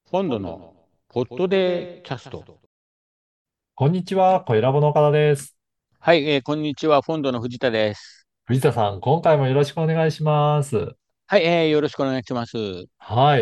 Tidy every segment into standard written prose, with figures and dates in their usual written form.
今度のポッドでキャスト。 こんにちは、小ラボの岡田です。 はい、こんにちは。フォンドの藤田です。 藤田さん、今回もよろしくお願いします。 はい、よろしくお願いします。 はい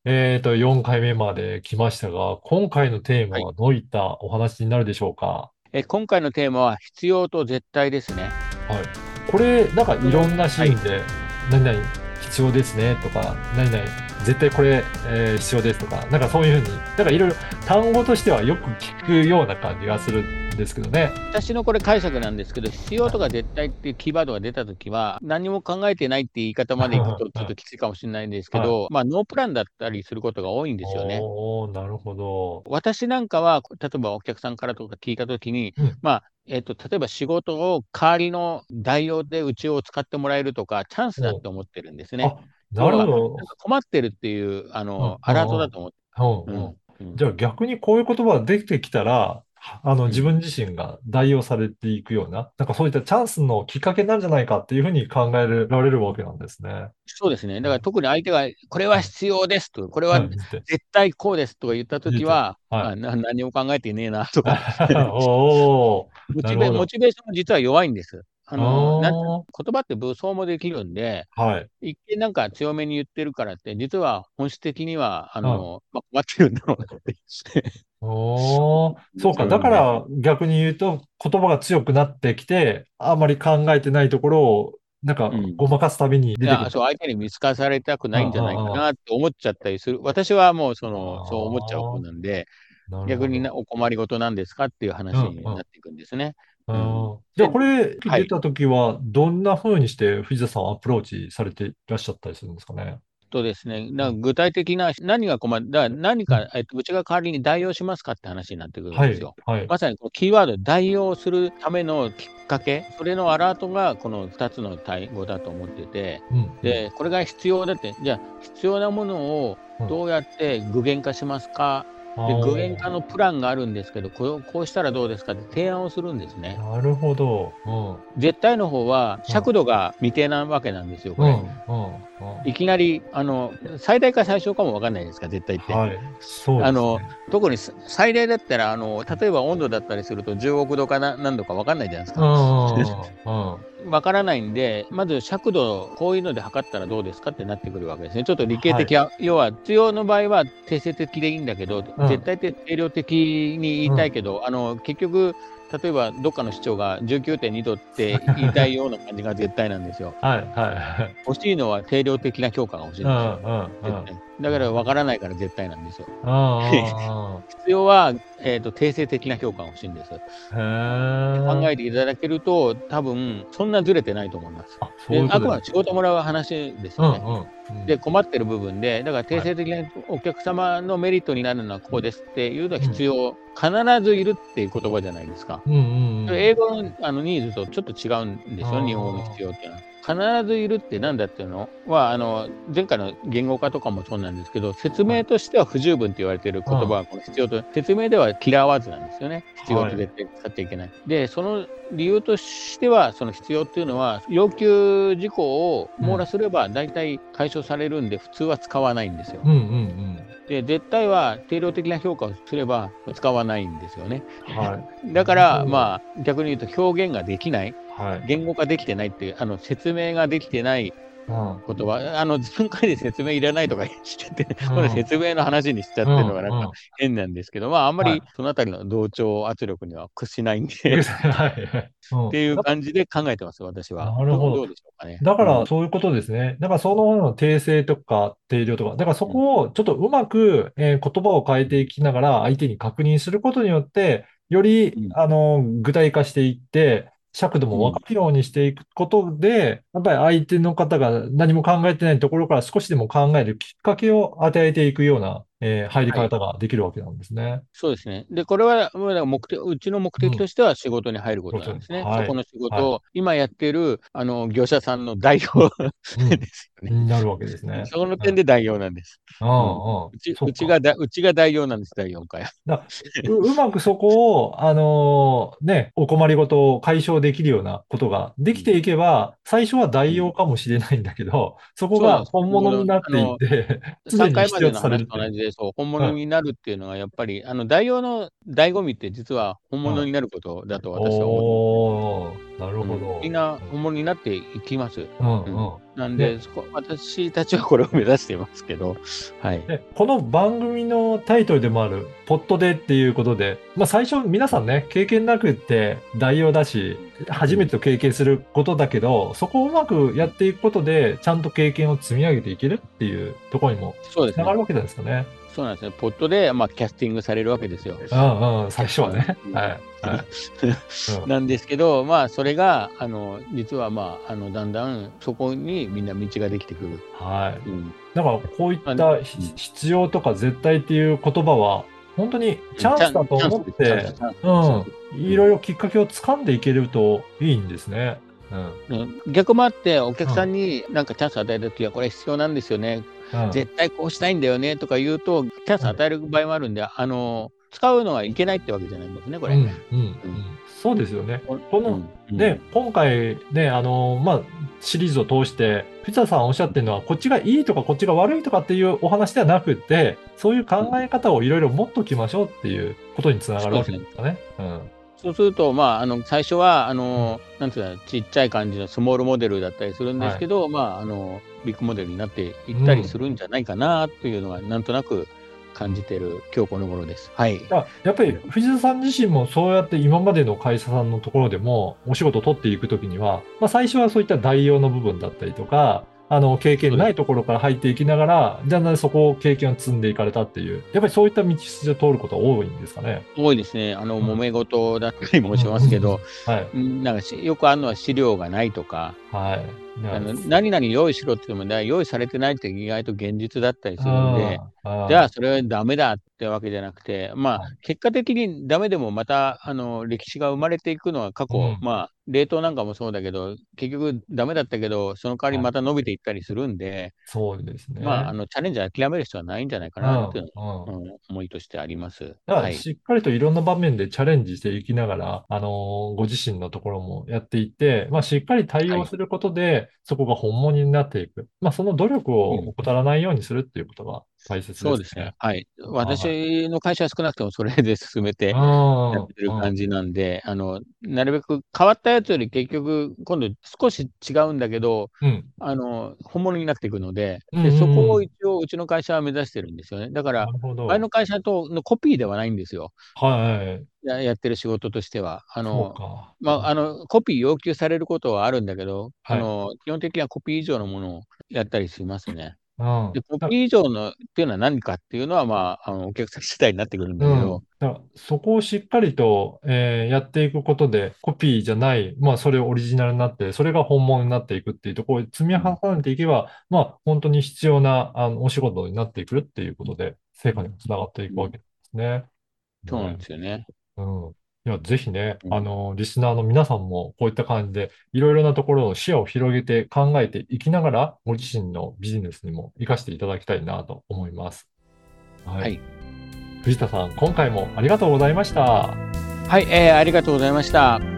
。4回目まで来ましたが、今回のテーマはい。 はどういったお話になるでしょうか？ 今回のテーマは必要と絶対ですね。 はい。これ、なんかいろんなシはい。 ーンで、何々必要ですねとか、何々絶対これ、必要ですとか、なんかそういうふうに、なんかいろいろ単語としてはよく聞くような感じがするんですけどね。 私のこれ解釈なんですけど、必要はい。 とか絶対っていうキーワードが出たときは、何も考えてないって言い方までいくとちょっときついかもしれないんですけはい。 ど、まあ、ノープランだったりすることが多いんですよね。 おー、なるほど。 私なんかは、例えばお客さんからとか聞いたときに、 うん。 まあ、例えば仕事を代わりの代用でうちを使ってもらえるとか、チャンスだって思ってるんですね。 あ、なるほ要は、なんかど。 困ってるっていう、 うん、うアラートん、うん。 だと思って。 うんうん。 うん。うん。 じゃあ逆にこういう言葉ができてきたら、自うん。 分自身が代用されていくような、なんかそういったチャンスのきっかけなんじゃないかっていうふうに考えられるわけなんですね。 そうですね。だからうん。 特に相手が、これははい。 必要ですと、これははい。 絶見て。 対こうですとか言ったと言って。 きは、 はい。 何も考えてねえなとかおー、 モなるほど。 チベーションも実は弱いんです。 あなんていうー、 の、言葉って武装もできるんで、 はい。 一見なんか強めに言ってるからって、実は本質的には、 はい。 まあ、困ってるんだろうなっておー、 気がそうか。 するんで。 だから逆に言うと言葉が強くなってきて、あまり考えてないところを、なんかうん。 ごまかすたびにいや、 出てくる。 そう、相手に見透かされたくうんないんじゃないかうんうん。 なって思っちゃったりする。私はもうそう思っちゃう方ああ、 なんで、 なるほど。 逆にお困りごとなんですかっていううん話にうん。 なっていくんですね。うん。 あー、じゃあで、 これはい。 出たときは、どんな風にして藤田さんはアプローチされていらっしゃったりするんですかね？ とですね、 うん。 具体的な何が困る、だから何か、 うん。 うちが代わりに代用しますかって話になってくるんはい、 ですよ。 はい。 まさにこのキーワード、代用するためのきっかけ、それのアラートがこの2つの単語だと思ってて、 うん、うん、 で、これが必要だって、じゃあ必要なものをうん。 どうやって具現化しますか。 あで、具現化あ、 のプランがあるんですけど、こうしたらどうですかって提案をするんですね。 なるほど。うん、 絶対の方はうん、 尺度が未定なわけなんですよ、これ。 うん、うん、うん。 いきなり、最大か最小かもわかんないですか、絶対って。 はい、そうあの、 ですね。 特に最大だったら、例えば温度だったりすると10億度か何度かわかんないじゃないですうか。 ん、うん、 わからないんで、まず尺度、こういうので測ったらどうですかってなってくるわけですね。ちょっと理系はい。 的は、要は必要の場合は定性的でいいんだけど、 うん、 絶対って定量的に言いうん。 たいけど、結局、例えばどっかの市長が19.2度って言いたいような感じが絶対なんですよ。 はい、はい。 欲しいのは定量的な評価が欲しいうん、 んですよ。 うん、うん。 絶対。だから分からないから絶対なんですよ。 うん、うん、うん。 必要は、定性的な評価が欲しいんです。 へえ。 考えていただけると、多分そんなずれてないと思います。 あ、そういで、 うことです。 あくまで仕事もらう話ですうん、 よね。 うん、うで、 ん。 困ってる部分で、だから定はい。 性的なお客様のメリットになるのはこうですっていうのはうん、 必要、必ずいるっていう言葉じゃないですか。 うん、うん、うん。 英語のニーズとちょっと違うんですよ、日本語のあ必要っていうのは。必ずいるってなんだっていうのは、前回の言語化とかもそうなんですけど、説あ、はい。 明としては不十分って言われているうん、 言葉は、この必要と、説明ではキラーワーズなんですよね。必要はい。 と絶対使っちゃいけない。で、その理由としては、その必要っていうのは、要求事項をうん、 網羅すれば大体解消されるんで、普通は使わないんですよ。 うん、うん、うん。 で、絶対は定量的な評価をすれば使わないんですよね。 はい。 だから、 なるほど。 まあ、逆に言うと表現ができない、 はい。 言語化できてないっていう、説明ができてないうん、 ことは、自分からで説明いらないとかしちゃって、 うん、 この説明の話にしちゃってるのうん、 がなんかうん。 変なんですけど、まあ、あんまはい。 りそのあたりの同調圧力には屈しないんではい。うん。 っていう感じで考えてます、私は。 なるほど。 どうでしょうかね。 だかうん。 らそういうことですね。だからそのものの訂正とか定量とか、だからそうん。 こをちょっとうまく、言葉を変えていきながら相手に確認することによって、より、 うん。 具体化していって、尺度も分うん。 かるようにしていくことで、やっぱり相手の方が何も考えてないところから少しでも考えるきっかけを与えていくような、入りはい。 方ができるわけなんですね。 そうですね。で、これは、もうだからうちの目うん。 的としては仕事に入るこそうですね。 となんですね。そはい。 この仕はい。 事を、今やっている、業者さんの代うん。 表うですよね。 ん。なるわけですね。 そこのうん。 点で代表なんです。 ううん。 ん、うん。そっか。 うちが代表なんです、第4回は。 うまくそこを、お困りごとを解消できるようなことがでうん。 きていけば、最初はうん。 代用かもしれないんだけど、そこそうなんです。 が本物になっていって、常 3 に回までの必要とされ話と同じるっていう。 で、そう、本物はい。 になるっていうのはやっぱり、代用の醍醐味って実は本はい。 物になることだと私は思ってますね。 おー、なるうん。みほど。 んな本物になっていきます。 うんうん。 うん。 なんで、 で、私たちはこれを目指していますけど、はい。 この番組のタイトルでもある、ポットでっていうことで、まあ最初皆さんね、経験なくって代用だし、初うん。 めて経験することだけど、そこをうまくやっていくことで、ちゃんと経験を積み上げていけるっていうところにもそうですね。 つながるわけですかね。 そうなんですね。ポットで、キャスティングされるわけですよ。 うんうん、最お客さん。 初はね。 うん。 はい。はい。うん。 なんですけど、それが、実は、だんだんそこにみんな道ができてくる。 はい。 うん。 だからこういっまあ、 たうん。 必要とか絶対っていう言葉は、本当にチうん、 ャンスだと思っチャンスです。チャンスて、 チャンス。そうそう。 いろいろきっかけを掴んでいけるといいんですね。うん。 逆もあって、お客さんうん。 になんかチャンス与えるときは、これ必要なんですよね。 うん。 絶対こうしたいんだよねとか言うと、チャンスうん。 与える場合もあるんで、使うのはいけないってわけじゃないんですね、これ。 うん。うん。 うん。 うん。そうですよね。この、 うん。うね、 ん。 今回ね、シリーズを通して、藤田さんおっしゃってるのは、こっちがいいとかこっちが悪いとかっていうお話ではなくって、そういう考うん。 え方をいろいろ持っときましょうっていうことにつながるわけそうですね。 ですかね。うん。 そうすると、最初は、 うん。 なんていうか、ちっちゃい感じのスモールモデルだったりするんではい。 すけど、ビッグモデルになっていったりうん。 するんじゃないかなというのが、なんとなく感じてる今日この頃です。はい。 やっぱり藤田さん自身もそうやって今までの会社さんのところでもお仕事を取っていくときには、最初はそういった代用の部分だったりとか、経験そうです。 ないところから入っていきながら、だんだんそこを経験を積んでいかれたっていう、やっぱりそういった道筋を通ることが多いんですかね。 多いですね。 うん。 揉め事だったりもしうんますけど、 うんうん。はい。 なんかよくあるのは資料がないとか、 はい。 何々用意しろって言っても、用意されてないって意外と現実だったりするんで、 あじゃああ、 それはダメだってわけじゃなくて、 はい。 結果的にダメでもまた、歴史が生まれていくのは過去、 うん。 冷凍なんかもそうだけど、結局ダメだったけど、その代わりはい。 また伸びていったりするんで、 そうですね。 チャレンジ諦める必要はないんじゃないかうん。 なっていううん。 のは、思いとしてあります。 だから、 はい。 しっかりといろんな場面でチャレンジしていきながら、ご自身のところもやっていって、しっかり対はい。 応することで、そこが本物になっていく。その努力をうん。 怠らないようにするっていうことが大切でそうですね。 すね。 はい。 はい。 私の会社は少なくともそれで進めうてやってるん、うん、 感じなんで、なるべく変わったやつより結局、今度少し違うんだけど、 うん、 本物になっていくので、 うん、 で、そこうん。 を一応うちの会社は目指してるんですよね。だから、 なるほど。 前の会社とのコピーではないんですよ。 はい。 やってる仕事としては。 そうか。 コピー要求されることはあるんだけど、 はい。 基本的にはコピー以上のものをやったりしますね。 うん。 で、コピー以上のっていうのは何かっていうのは、お客さん次第になってくるんだけど、 だからそこをしっかりと、やっていくことで、コピーじゃない、それオリジナルになって、それが本物になっていくっていうところを積みうん、 重ねていけば、本当に必要な、お仕事になっていくっていうことで、成果にもつながっていうん、 くわけですね。 そうなんね。 ですよね。 うん。いや、ぜひね、 うん、 リスナーの皆さんもこういった感じで、いろいろなところの視野を広げて考えていきながら、ご自身のビジネスにも活かしていただきたいなと思います。はい。 はい。 藤田さん、今回もありがとうございました。 はい、ありがとうございました。